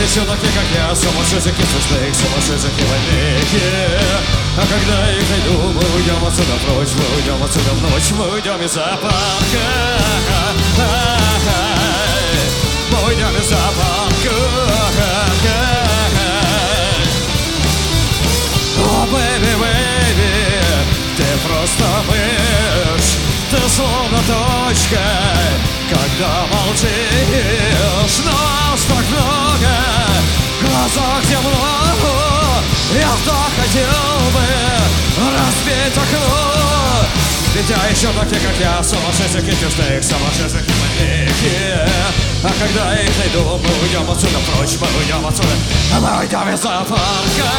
еще такие, как я, сумасшедших и смешных, сумасшедших и больных. А когда их найду, мы уйдем отсюда прочь, мы уйдем отсюда в ночь, мы уйдем из зоопарка. Мы уйдем из зоопарка. О, бэйби, бэйби, ты просто мышь, ты словно точка, когда молчишь. Нас так много, в глазах темно, я так хотел бы разбить окно. Ведь я еще такие, как я, сумасшедших и смешных, сумасшедших и больных. А когда я их найду, мы уйдем отсюда прочь, мы уйдем отсюда, мы уйдем из зоопарка.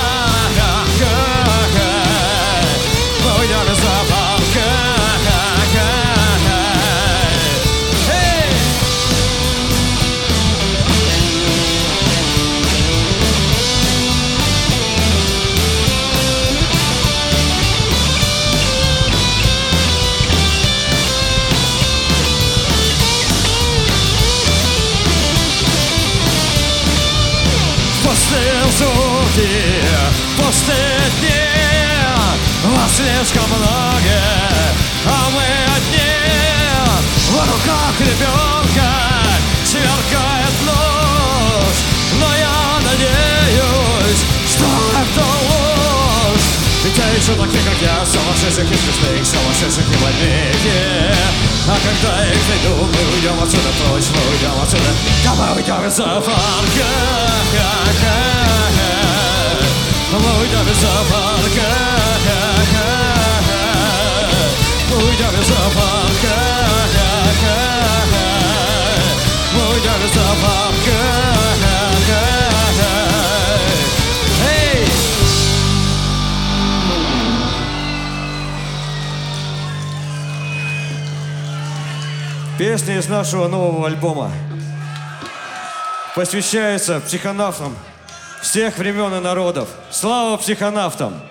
Мы уйдем из зоопарка. Пустые звуки, пустые дни, вас слишком много, а мы одни. В руках ребенка сверкает нож, но я надеюсь, что это ложь. Ведь я еще такие, как я, сумасшедших и смешных, сумасшедших и больных. А когда я их найду, мы уйдем отсюда прочь, мы уйдем отсюда, да мы уйдем из зоопарка. Мы уйдем из зоопарка. Мы уйдем из зоопарка. Мы уйдем из зоопарка. Эй! Песня из нашего нового альбома посвящается психонавтам всех времен и народов. Слава психонавтам!